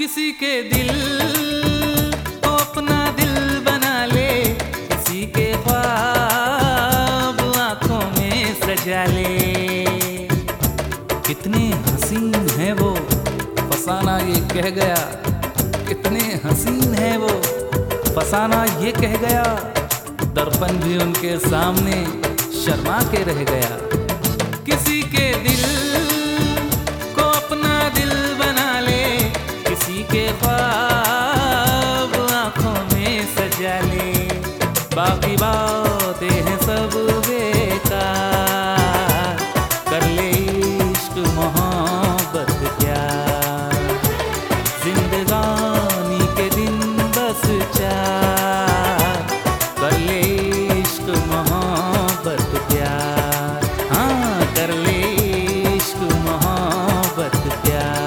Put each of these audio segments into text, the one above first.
किसी के दिल को अपना दिल बना ले, किसी के ख्वाब आंखों में सजा ले। कितने हसीन है वो, फसाना ये कह गया। कितने हसीन है वो, फसाना ये कह गया। दर्पण भी उनके सामने शर्मा के रह गया। किसी के दिल को अपना दिल बना ले, किसी के ख्वाब आंखों में सजा ले। बाकी बातें हैं सब बेकार, कर ले इश्क मोहब्बत प्यार। जिंदगानी के दिन बस चार, कर ले इश्क मोहब्बत प्यार। हाँ, कर ले इश्क मोहब्बत प्यार।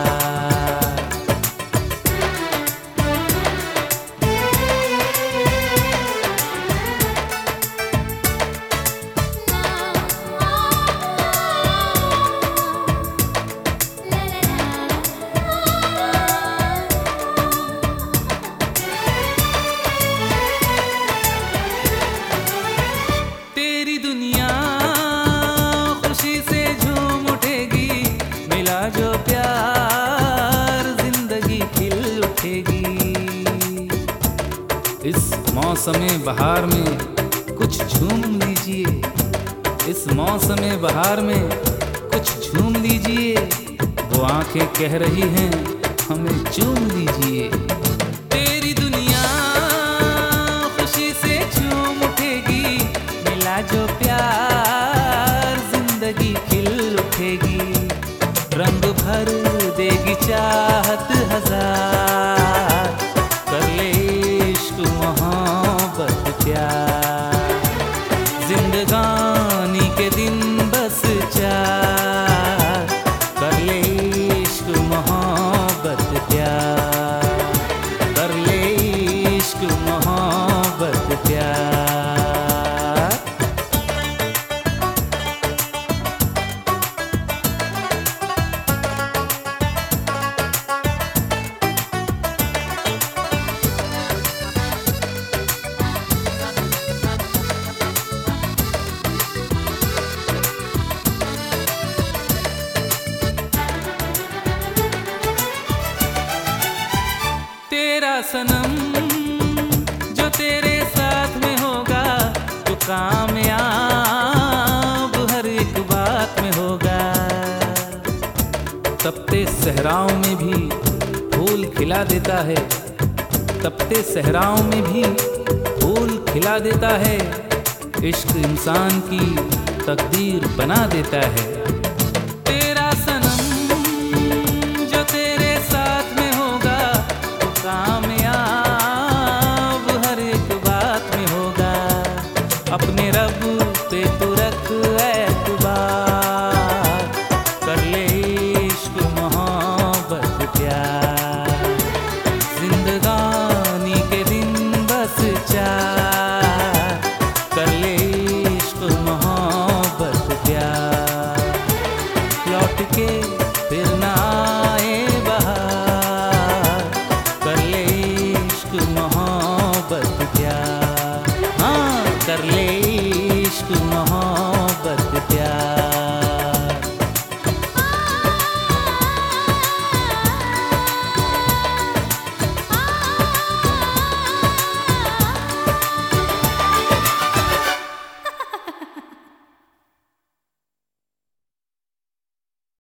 तेरी दुनिया खुशी से झूम उठेगी, मिला जो प्यार जिंदगी खिल उठेगी। इस मौसमे बहार में कुछ झूम लीजिए, इस मौसमे बहार में कुछ झूम लीजिए। वो आंखें कह रही हैं हमें चूम लीजिए। तेरी दुनिया खुशी से झूम उठेगी, मिला जो प्यार जिंदगी खिल उठेगी। रंग भर देगी चाहत हजार, कर ले इश्क मोहब्बत प्यार। जिंदगानी के दिन बस चार, कर ले इश्क मोहब्बत प्यार। कर ले इश्क मोहब्बत प्यार। तेरा सनम जो तेरे साथ में होगा, तो कामयाब हर एक बात में होगा। तपते सहराओं में भी फूल खिला देता है, तपते सहराओं में भी फूल खिला देता है। इश्क इंसान की तकदीर बना देता है। तेरा सनम जो तेरे साथ में होगा, तो कामयाब हर एक बात में होगा। अपने रब पे तू रख एतबार, कर ले इश्क मोहब्बत प्यार। जिंदगानी के दिन बस चार, कर ले इश्क मोहब्बत प्यार। लौट के फिर ना आए बहार, कर ले इश्क मोहब्बत प्यार। हाँ, कर ले